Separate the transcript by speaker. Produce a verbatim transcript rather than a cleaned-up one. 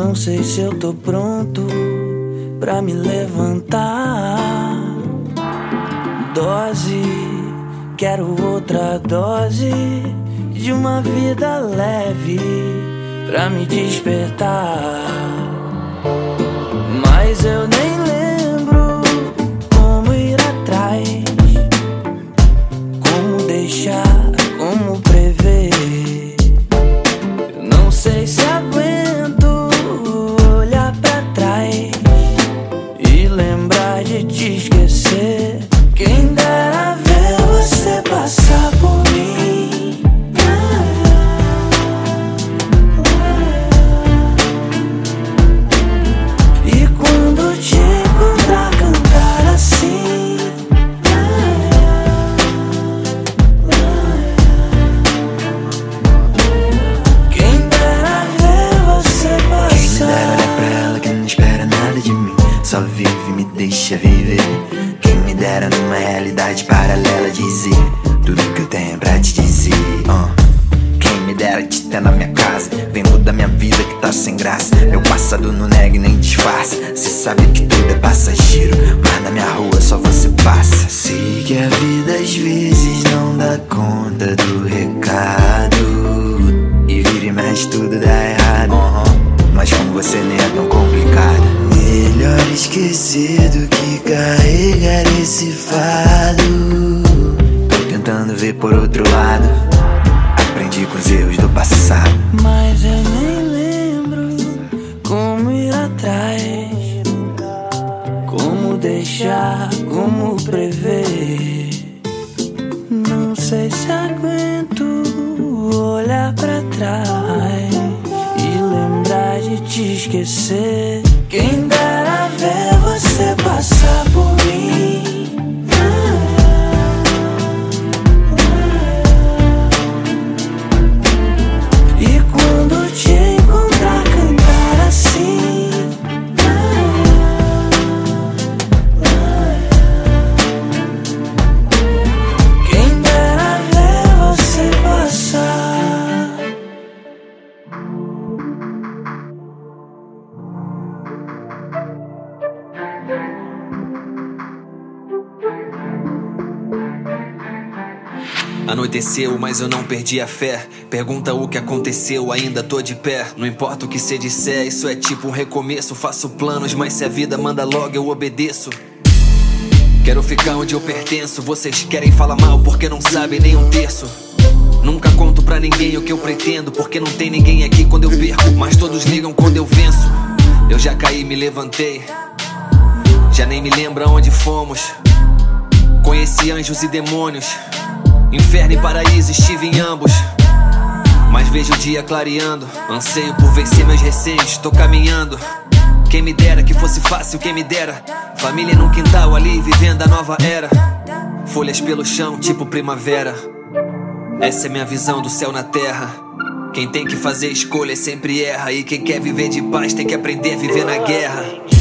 Speaker 1: Não sei se eu tô pronto pra me levantar. Dose, quero outra dose de uma vida leve pra me despertar. Mas eu nem lembro como ir atrás, como deixar, como prever. Eu não sei se aguento olhar pra trás e lembrar de te esquecer. Quem dera ver você passar por mim. E quando te encontrar cantar assim. Quem dera ver você passar.
Speaker 2: Quem me dera olhar pra ela que não espera nada de mim, só vive e me deixa viver. Quem me dera numa realidade paralela dizer tudo que eu tenho pra te dizer. uh. Quem me dera te ter na minha casa, vem mudar minha vida que tá sem graça. Meu passado não nega e nem disfarça. Cê sabe que tudo é passageiro, mas na minha rua só você passa. Sei que a vida às vezes não dá conta do recado, e vira e mexe tudo dá errado. uh-huh. Mas com você nem é tão complicado. Melhor esquecer do que carregar esse fardo. Tô tentando ver por outro lado, aprendi com os erros do passado.
Speaker 1: Mas eu nem lembro como ir atrás, como deixar, como prever. Não sei se aguento olhar pra trás e lembrar de te esquecer. Quem dera ver você passar por mim. E quando te encontrar cantar assim. Quem dera ver você passar.
Speaker 3: Anoiteceu, mas eu não perdi a fé. Pergunta o que aconteceu, ainda tô de pé. Não importa o que cê disser, isso é tipo um recomeço. Faço planos, mas se a vida manda logo eu obedeço. Quero ficar onde eu pertenço. Vocês querem falar mal porque não sabem nem um terço. Nunca conto pra ninguém o que eu pretendo, porque não tem ninguém aqui quando eu perco, mas todos ligam quando eu venço. Eu já caí, me levantei, já nem me lembro aonde fomos. Conheci anjos e demônios, inferno e paraíso, estive em ambos. Mas vejo o dia clareando, anseio por vencer meus receios, tô caminhando. Quem me dera que fosse fácil, quem me dera família num quintal ali, vivendo a nova era. Folhas pelo chão, tipo primavera. Essa é minha visão do céu na terra. Quem tem que fazer escolhas sempre erra, e quem quer viver de paz tem que aprender a viver na guerra.